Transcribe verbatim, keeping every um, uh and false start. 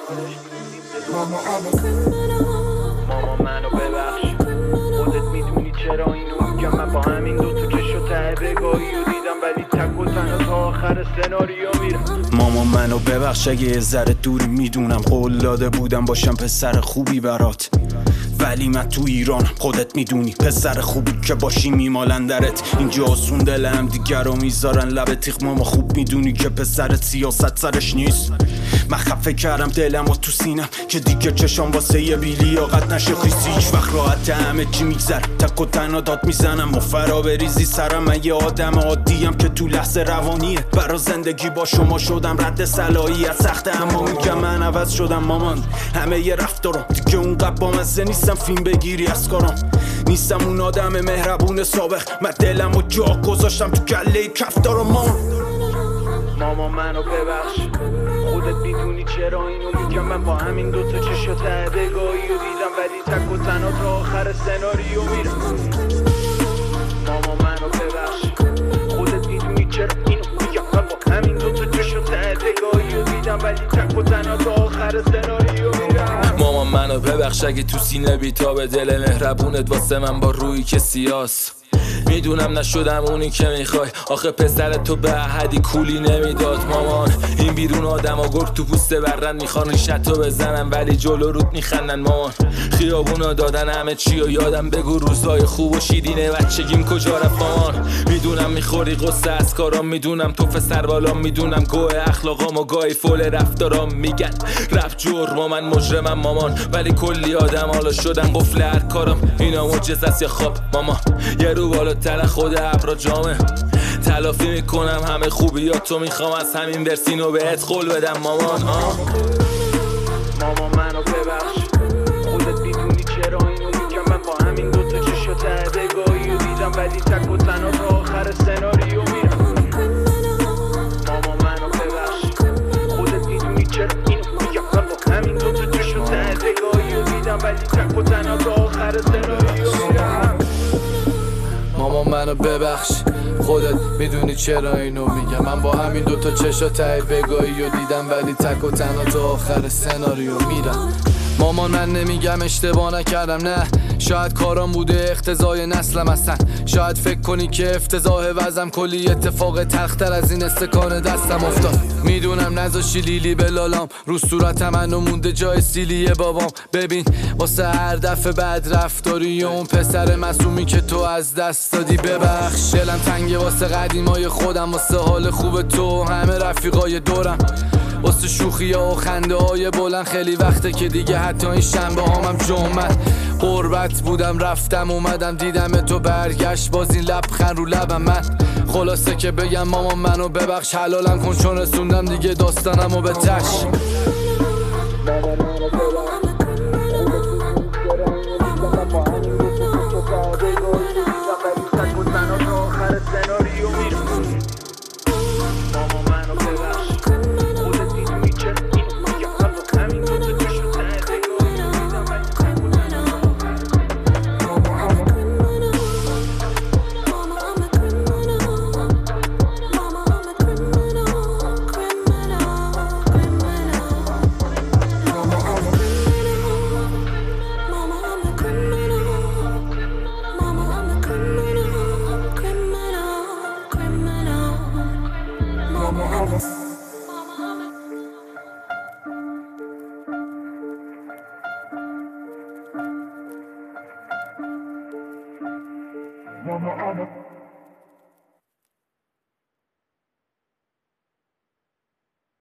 ماما ماما منو ببخش، خودت میدونی چرا اینو میگم. من با همین دو تا چش و ته بگاهی و دیدم، ولی تک و تنها تا آخر سناریو میرم. ماما منو ببخش اگه یه ذره دوری میدونم. قول داده بودم باشم پسر خوبی برات، ولی من تو ایرانم خودت میدونی. پسر خوبی که باشی میمالن درت. اینجا آسون دل هم دیگر رو میذارن لب تیغ. ماما خوب میدونی که پسرت سیاست سرش نیست. من خفه کردم دلم و تو سینم که دیگه چشام واسه یه بیلیاقت نشه خیسی. هیچ وقت راحت همه چی میگذر، تک و تنها داد میزنم و فرا بریزی سرم. من یه آدم عادیم که تو لحظه روانیه. برا زندگی با شما شدم رد صلاحی از سخته، اما میگم من عوض شدم مامان. همه یه رفتارم دیگه اونقدر بامزه نیستم فیلم بگیری از کارم. نیستم اون آدم مهربون سابق. من دلم و جا گذاشتم تو گله کفتارم. مامان ماما منو ببخش، خودت میدونی چرا اینو میگم. من با همین دوتا چش و ته بگاهی و دیدم، ولی تک و تنها تا آخر سناریو میرم. ماما منو ببخش، خودت میدونی چرا اینو میگم. من با همین دوتا چش و ته بگاهی و دیدم، ولی تک و تنها تا آخر سناریو میرم. ماما منو ببخش اگه تو سینه بیتاب دل مهربونت واسه من با روی که سیاس. میدونم نشدم اونی که میخوای، آخه پسر تو به احدی کولی نمیداد. مامان این بیرون آدم ها گرگ تو پوست برن، میخوان ریشتو بزنن ولی جلو رود میخندن. مامان خیابونا دادن همه چی و یادم بگو روزای خوب و شیرینه بچگیم کجا رفت. مامان میدونم میخوری قصه از کارام، میدونم تو فسر بالام، میدونم گوه اخلاقام و گاهی فول رفتارام. میگن رفت جرم من مجرمم مامان، ولی کلی آدم حالا شدن قفل هر کارم. اینا معجزه است یا خواب ماما؟ یه رو بالاتر خود ابرا جامه تلافی میکنم همه خوبیاتو. میخوام از همین ورسینو بهت قول بدم مامان. آه. ماما منو ببخش، خودت میدونی چرا اینو میگم. من با همین دوتا چش و ته بگاهی و دیدم، ولی تک و تنها تا آخر سناریو میرم. ماما منو ببخش، خودت میدونی چرا اینو میگم. من با همین دوتا چش و ته بگاهی و دیدم، ولی تک و تنها تا آخر سناریو میرم. ماما منو ببخش، خودت میدونی چرا اینو میگم. من با همین دوتا چشا ته بگاهی و دیدم، ولی تک و تنها تا آخر سناریو میرم. مامان من نمیگم اشتباه نکردم، نه شاید کارام بوده اقتضای نسلم هستن. شاید فکر کنی که افتضاح وزم کلی اتفاق تلختر از این استکان دستم افتاد. میدونم نذاشی لیلی بلالام رو صورتم، منو مونده جای سیلی بابام. ببین واسه هر دفعه بد رفتاری اون پسر معصومی که تو از دست دادی. ببخش دلم تنگه واسه قدیمای خودم، واسه حال خوب تو همه رفیقای دورم، واسه شوخی ها و خنده های بلند. خیلی وقته که دیگه حتی این شنبه هامم جمعت قربت بودم، رفتم اومدم دیدم تو برگشت باز این لبخند رو لبم. من خلاصه که بگم مامان منو ببخش، حلالم کن چون رسوندم دیگه داستانمو به تش. Mama,